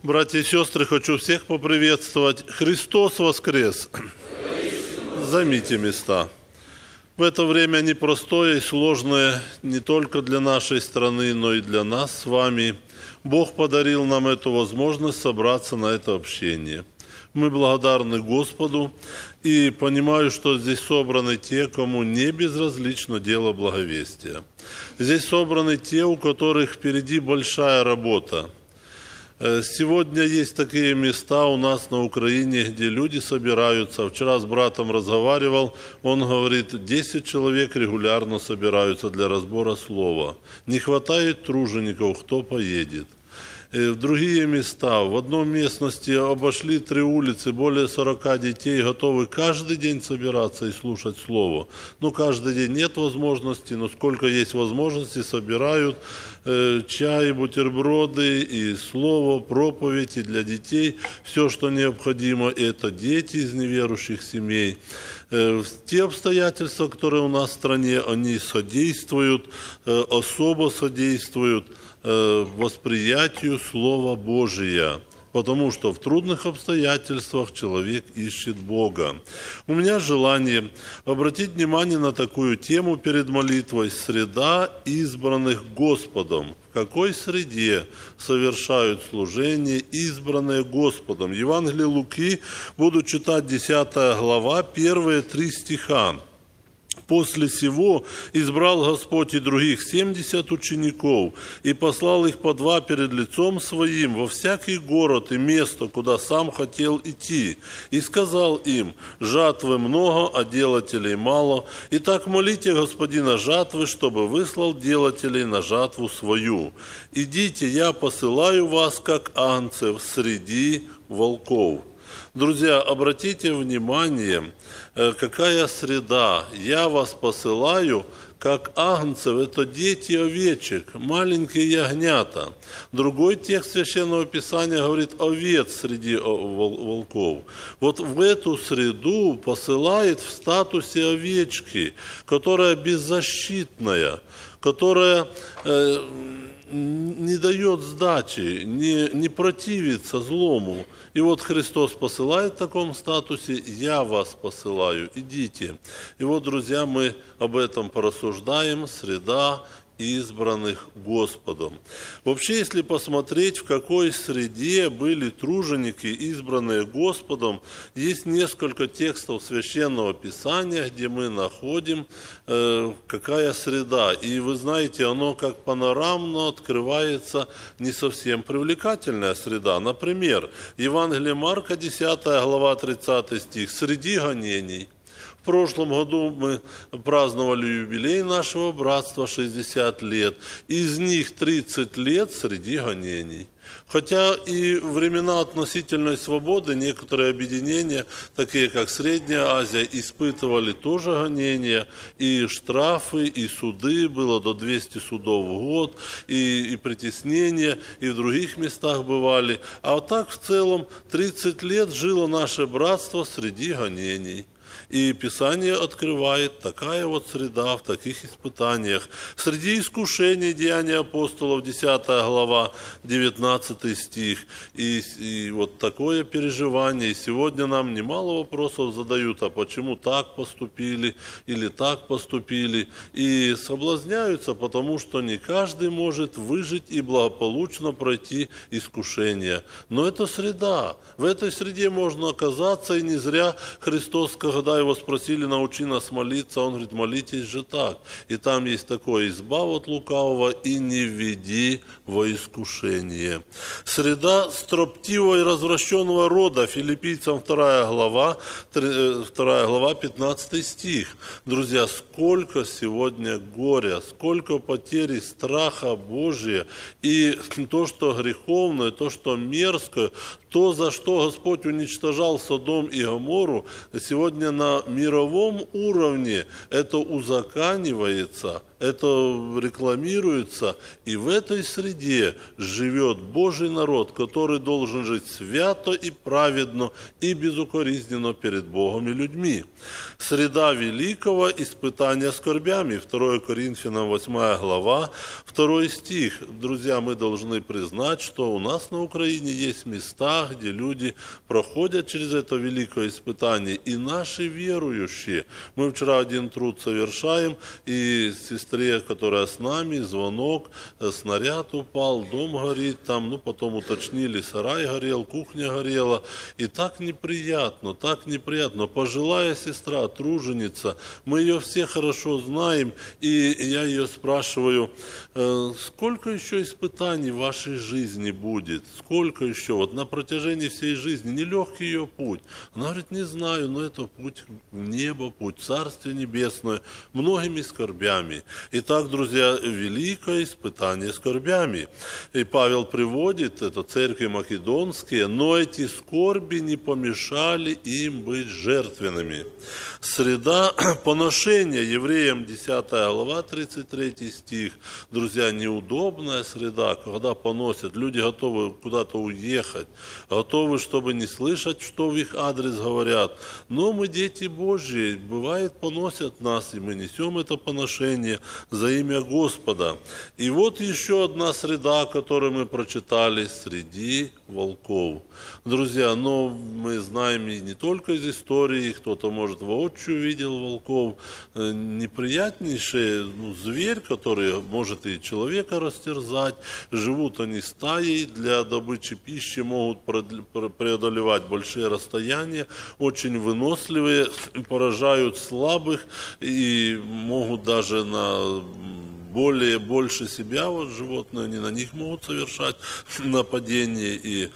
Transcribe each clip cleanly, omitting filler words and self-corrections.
Братья и сестры, хочу всех поприветствовать. Христос воскрес! Займите места. В это время непростое и сложное не только для нашей страны, но и для нас с вами. Бог подарил нам эту возможность собраться на это общение. Мы благодарны Господу и понимаю, что здесь собраны те, кому не безразлично дело благовестия. Здесь собраны те, у которых впереди большая работа. Сегодня есть такие места у нас на Украине, где люди собираются. Вчера с братом разговаривал, он говорит, 10 человек регулярно собираются для разбора слова. Не хватает тружеников, кто поедет. В другие места, в одной местности обошли 3 улицы, более 40 детей готовы каждый день собираться и слушать слово. Каждый день нет возможности, но сколько есть возможности, собирают чай, бутерброды и слово, проповеди для детей. Все, что необходимо, это дети из неверующих семей. Те обстоятельства, которые у нас в стране, они содействуют, особо содействуют восприятию Слова Божия, потому что в трудных обстоятельствах человек ищет Бога. У меня желание обратить внимание на такую тему перед молитвой: среда избранных Господом. В какой среде совершают служение избранные Господом? Евангелие Луки буду читать 10 глава, первые 3 стиха. «После сего избрал Господь и других 70 учеников, и послал их по 2 перед лицом Своим во всякий город и место, куда сам хотел идти. И сказал им: жатвы много, а делателей мало. Итак, молите Господина жатвы, чтобы выслал делателей на жатву свою. Идите, я посылаю вас, как агнцев среди волков». Друзья, обратите внимание, какая среда. «Я вас посылаю, как агнцев», это дети овечек, маленькие ягнята. Другой текст Священного Писания говорит овец среди волков. Вот в эту среду посылает в статусе овечки, которая беззащитная, которая не дает сдачи, не противится злому. И вот Христос посылает в таком статусе: «Я вас посылаю, идите». И вот, друзья, мы об этом порассуждаем. Среда избранных Господом. Вообще, если посмотреть, в какой среде были труженики, избранные Господом, есть несколько текстов Священного Писания, где мы находим, какая среда. И вы знаете, оно как панорамно открывается не совсем привлекательная среда. Например, Евангелие Марка, 10 глава, 30 стих, «Среди гонений». В прошлом году мы праздновали юбилей нашего братства, 60 лет. Из них 30 лет среди гонений. Хотя и времена относительной свободы некоторые объединения, такие как Средняя Азия, испытывали тоже гонения, и штрафы, и суды, было до 200 судов в год, и притеснения, и в других местах бывали. А вот так в целом 30 лет жило наше братство среди гонений. И Писание открывает такая вот среда в таких испытаниях. Среди искушений, Деяния апостолов, 10 глава, 19 стих. И вот такое переживание. И сегодня нам немало вопросов задают, а почему так поступили или так поступили. И соблазняются, потому что не каждый может выжить и благополучно пройти искушение. Но это среда. В этой среде можно оказаться, и не зря Христос, когда его спросили: научи нас молиться, он говорит: молитесь же так. И там есть такое: избав от лукавого и не введи во искушение. Среда строптивого и развращенного рода, Филиппийцам 2 глава, 15 стих. Друзья, сколько сегодня горя, сколько потери страха Божия, и то, что греховное, то, что мерзкое, то, за что Господь уничтожал Содом и Гоморру, сегодня на мировом уровне это узаконивается это рекламируется, и в этой среде живет Божий народ, который должен жить свято и праведно и безукоризненно перед Богом и людьми. Среда великого испытания скорбями. 2 Коринфянам 8 глава, 2 стих. Друзья, мы должны признать, что у нас на Украине есть места, где люди проходят через это великое испытание, и наши верующие. Мы вчера один труд совершаем, и сестре, которая с нами, звонок, снаряд упал, дом горит, там, потом уточнили, сарай горел, кухня горела, и так неприятно, пожилая сестра, труженица, мы ее все хорошо знаем, и я ее спрашиваю, сколько еще испытаний в вашей жизни будет, сколько еще, вот на протяжении всей жизни, нелегкий ее путь. Она говорит, не знаю, но это путь в небо, путь в Царствие Небесное, многими скорбями. Итак, друзья, великое испытание скорбями. И Павел приводит, это церкви македонские, но эти скорби не помешали им быть жертвенными. Среда поношения, Евреям 10 глава, 33 стих. Друзья, неудобная среда, когда поносят, люди готовы куда-то уехать, готовы, чтобы не слышать, что в их адрес говорят. Но мы дети Божьи, бывает, поносят нас, и мы несем это поношение за имя Господа. И вот еще одна среда, которую мы прочитали, среди волков. Друзья, но мы знаем и не только из истории, кто-то, может, воочию видел волков, неприятнейший зверь, который может и человека растерзать, живут они стаей, для добычи пищи могут преодолевать большие расстояния, очень выносливые, поражают слабых и могут даже на больше себя, вот животные, они на них могут совершать нападение. И,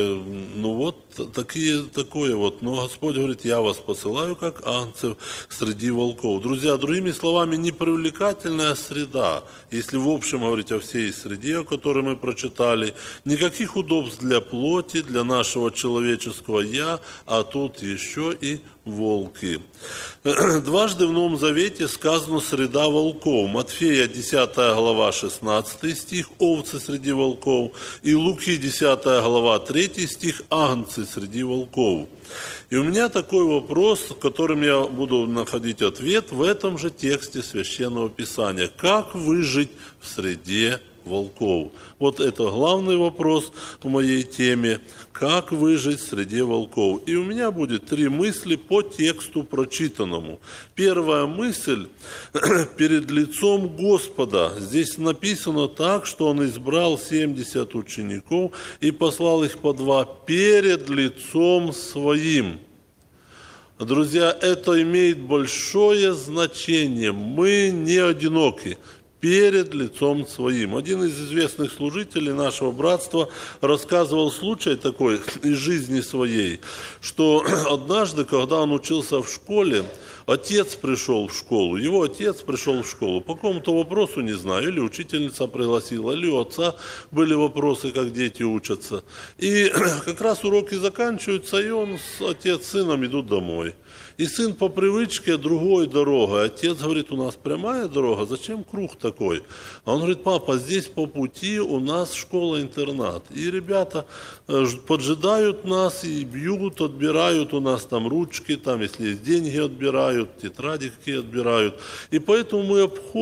такое вот. Но Господь говорит, я вас посылаю, как ангцев среди волков. Друзья, другими словами, непривлекательная среда, если в общем говорить о всей среде, о которой мы прочитали, никаких удобств для плоти, для нашего человеческого «я», а тут еще и волки. Дважды в Новом Завете сказано «среда волков». Матфея 10 глава 16 стих «овцы среди волков» и Луки 10 глава 3 стих «агнцы среди волков». И у меня такой вопрос, которым я буду находить ответ в этом же тексте Священного Писания. Как выжить в среде волков? Вот это главный вопрос в моей теме. Как выжить среди волков? И у меня будет 3 мысли по тексту прочитанному. Первая мысль перед лицом Господа. Здесь написано так, что Он избрал 70 учеников и послал их по 2 перед лицом Своим. Друзья, это имеет большое значение. Мы не одиноки. Перед лицом Своим. Один из известных служителей нашего братства рассказывал случай такой из жизни своей, что однажды, когда он учился в школе, отец пришел в школу, его отец пришел в школу по какому-то вопросу, не знаю, или учительница пригласила, или у отца были вопросы, как дети учатся. И как раз уроки заканчиваются, и отец с сыном идут домой. И сын по привычке другой дорогой. Отец говорит, у нас прямая дорога, зачем круг такой? А он говорит, папа, здесь по пути у нас школа-интернат. И ребята поджидают нас и бьют, отбирают у нас там ручки, там, если есть деньги, отбирают, тетради какие отбирают. И поэтому мы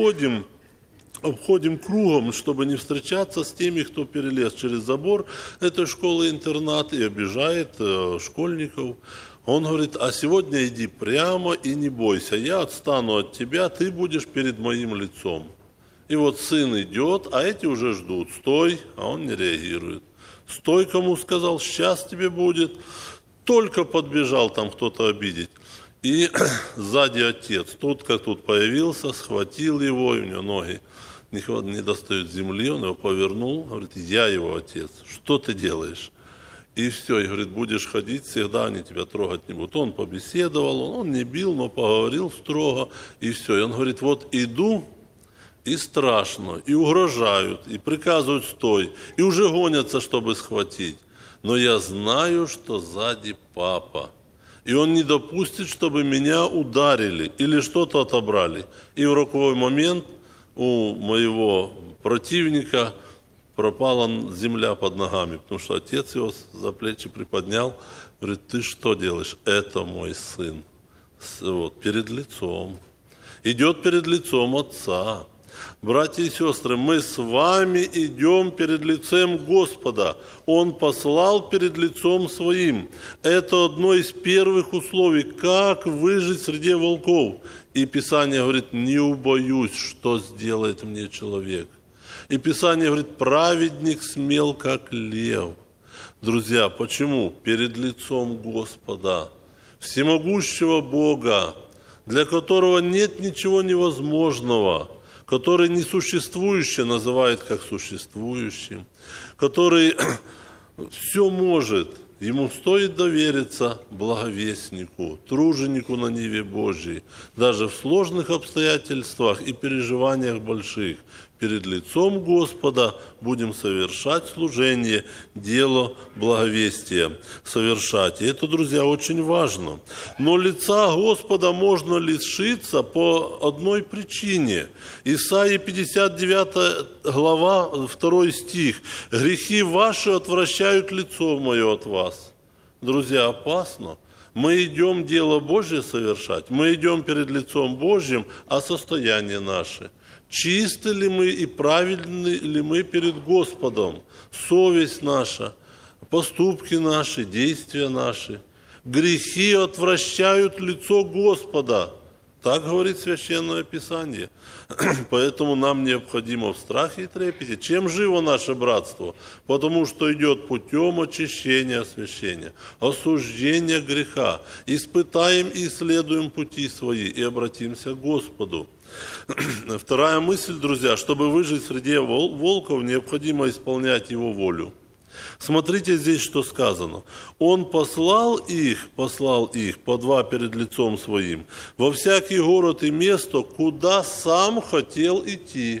обходим кругом, чтобы не встречаться с теми, кто перелез через забор этой школы-интернат и обижает школьников. Он говорит, а сегодня иди прямо и не бойся, я отстану от тебя, ты будешь перед моим лицом. И вот сын идет, а эти уже ждут, стой, а он не реагирует. Стой, кому сказал, сейчас тебе будет. Только подбежал там кто-то обидеть. И сзади отец, тут как тут появился, схватил его, и у него ноги не достают земли, он его повернул, говорит, я его отец, что ты делаешь? И все, и говорит, будешь ходить, всегда они тебя трогать не будут. Он побеседовал, он не бил, но поговорил строго, и все. И он говорит, вот иду, и страшно, и угрожают, и приказывают стой, и уже гонятся, чтобы схватить. Но я знаю, что сзади папа, и он не допустит, чтобы меня ударили или что-то отобрали. И в роковой момент у моего противника пропала земля под ногами, потому что отец его за плечи приподнял, говорит: ты что делаешь? Это мой сын. Вот, перед лицом. Идет перед лицом отца. Братья и сестры, мы с вами идем перед лицем Господа. Он послал перед лицом своим. Это одно из первых условий, как выжить среди волков. И Писание говорит: не убоюсь, что сделает мне человек. И Писание говорит: праведник смел, как лев. Друзья, почему? Перед лицом Господа, всемогущего Бога, для которого нет ничего невозможного, который несуществующее называет как существующим, который все может. Ему стоит довериться благовестнику, труженику на ниве Божьей, даже в сложных обстоятельствах и переживаниях больших. Перед лицом Господа будем совершать служение, дело благовестия совершать. И это, друзья, очень важно. Но лица Господа можно лишиться по одной причине. Исайя 59 глава, 2 стих. «Грехи ваши отвращают лицо мое от вас». Друзья, опасно. Мы идем дело Божье совершать, мы идем перед лицом Божьим, а состояние наше. Чисты ли мы и правильны ли мы перед Господом? Совесть наша, поступки наши, действия наши. Грехи отвращают лицо Господа. Так говорит Священное Писание. Поэтому нам необходимо в страхе и трепете. Чем живо наше братство? Потому что идет путем очищения, освящения, осуждения греха. Испытаем и исследуем пути свои и обратимся к Господу. Вторая мысль, друзья: чтобы выжить среди волков, необходимо исполнять Его волю. Смотрите здесь, что сказано. Он послал их по два перед лицом своим, во всякий город и место, куда сам хотел идти.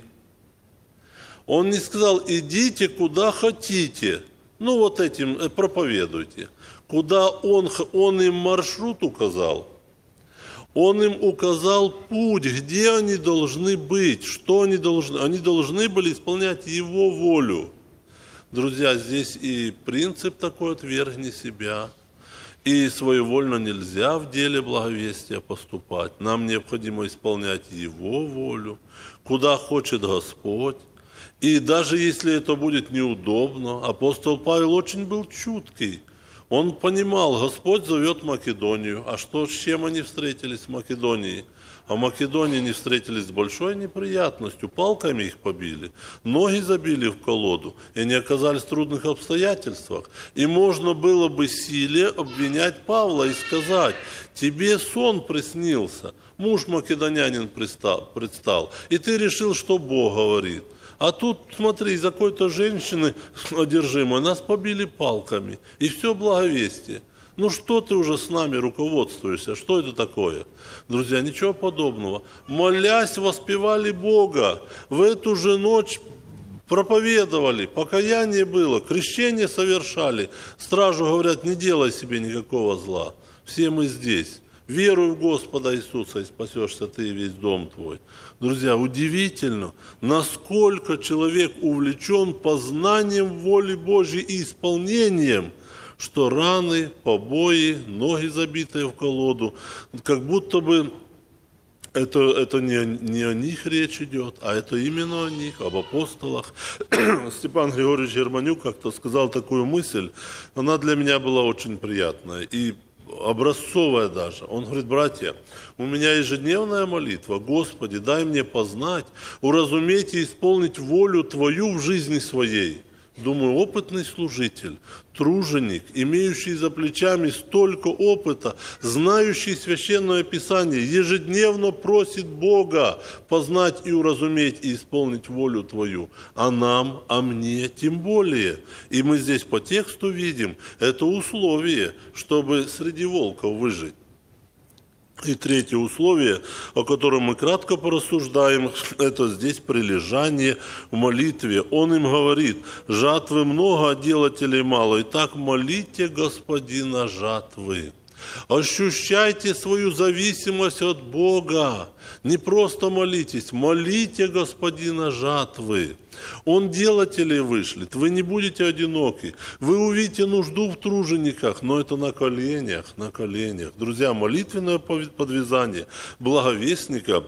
Он не сказал: идите куда хотите, вот этим проповедуйте. Куда он им маршрут указал. Он им указал путь, где они должны быть, что они должны. Они должны были исполнять Его волю. Друзья, здесь и принцип такой: отвергни себя. И своевольно нельзя в деле благовестия поступать. Нам необходимо исполнять Его волю, куда хочет Господь. И даже если это будет неудобно, апостол Павел очень был чуткий. Он понимал, Господь зовет Македонию. А с чем они встретились в Македонии? А в Македонии они встретились с большой неприятностью. Палками их побили, ноги забили в колоду, и они оказались в трудных обстоятельствах. И можно было бы силе обвинять Павла и сказать: тебе сон приснился, муж македонянин предстал, и ты решил, что Бог говорит. А тут, смотри, из-за какой-то женщины одержимой нас побили палками. И все благовестие. Что ты уже с нами руководствуешься? Что это такое? Друзья, ничего подобного. Молясь, воспевали Бога. В эту же ночь проповедовали, покаяние было, крещение совершали. Стражу говорят: не делай себе никакого зла. Все мы здесь. Веруй в Господа Иисуса, и спасешься ты и весь дом твой. Друзья, удивительно, насколько человек увлечен познанием воли Божьей и исполнением, что раны, побои, ноги забитые в колоду, как будто бы это не о них речь идет, а это именно о них, об апостолах. Степан Григорьевич Германюк как-то сказал такую мысль, она для меня была очень приятная и образцовая даже. Он говорит: братья, у меня ежедневная молитва: Господи, дай мне познать, уразуметь и исполнить волю Твою в жизни своей. Думаю, опытный служитель, труженик, имеющий за плечами столько опыта, знающий Священное Писание, ежедневно просит Бога познать и уразуметь и исполнить волю Твою. А нам, а мне тем более. И мы здесь по тексту видим, это условие, чтобы среди волков выжить. И третье условие, о котором мы кратко порассуждаем, это здесь прилежание в молитве. Он им говорит: жатвы много, а делателей мало. Итак, молите Господина жатвы. Ощущайте свою зависимость от Бога. Не просто молитесь, молите Господина жатвы. Он делателей вышлет, вы не будете одиноки. Вы увидите нужду в тружениках, но это на коленях, на коленях. Друзья, молитвенное подвязание благовестника,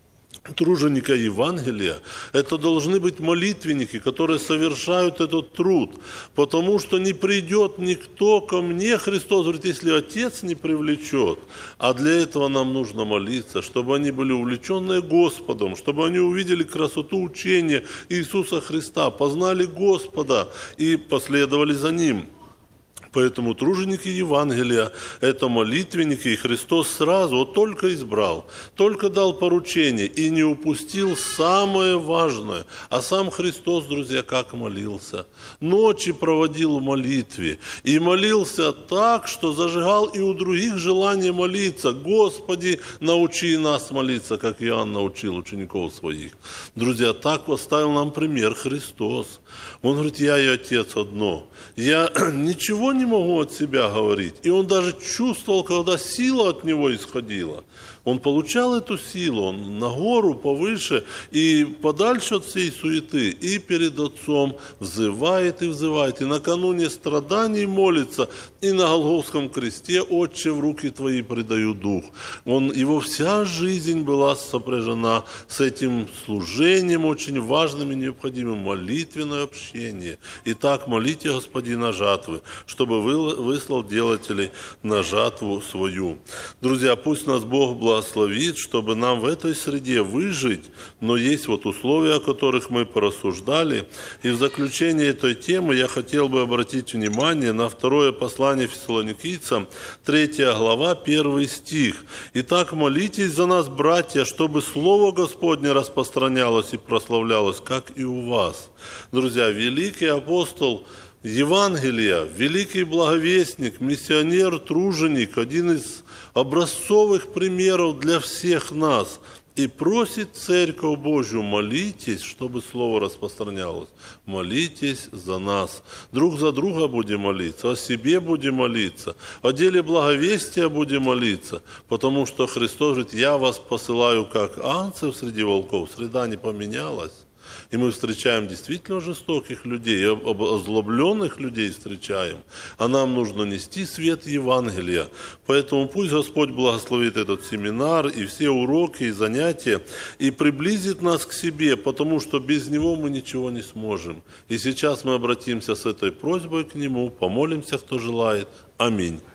труженика Евангелия, это должны быть молитвенники, которые совершают этот труд, потому что не придет никто ко мне, Христос говорит, если Отец не привлечет, а для этого нам нужно молиться, чтобы они были увлеченные Господом, чтобы они увидели красоту учения Иисуса Христа, познали Господа и последовали за Ним. Поэтому труженики Евангелия – это молитвенники, и Христос сразу, вот только избрал, только дал поручение и не упустил самое важное. А сам Христос, друзья, как молился? Ночи проводил в молитве и молился так, что зажигал и у других желание молиться. Господи, научи нас молиться, как Иоанн научил учеников своих. Друзья, так оставил нам пример Христос. Он говорит, я и Отец одно. Я ничего не могу от себя говорить. И он даже чувствовал, когда сила от него исходила. Он получал эту силу, он на гору повыше и подальше от всей суеты. И перед Отцом взывает и взывает. И накануне страданий молится. И на Голгофском кресте, Отче, в руки Твои предаю дух. Его вся жизнь была сопряжена с этим служением очень важным и необходимым. Молитвенное общение. Итак, молите Господина жатвы, чтобы выслал делателей на жатву свою. Друзья, пусть нас Бог благословит, чтобы нам в этой среде выжить, но есть вот условия, о которых мы порассуждали. И в заключение этой темы я хотел бы обратить внимание на второе послание Фессалоникийцам, 3 глава, 1 стих. «Итак, молитесь за нас, братья, чтобы Слово Господне распространялось и прославлялось, как и у вас». Друзья, великий апостол Евангелия, великий благовестник, миссионер, труженик, один из образцовых примеров для всех нас. И просит Церковь Божью, молитесь, чтобы Слово распространялось. Молитесь за нас. Друг за друга будем молиться, о себе будем молиться, о деле благовестия будем молиться, потому что Христос говорит, я вас посылаю как ангцев среди волков, среда не поменялась. И мы встречаем действительно жестоких людей, озлобленных людей встречаем. А нам нужно нести свет Евангелия. Поэтому пусть Господь благословит этот семинар и все уроки и занятия и приблизит нас к себе, потому что без Него мы ничего не сможем. И сейчас мы обратимся с этой просьбой к Нему, помолимся, кто желает. Аминь.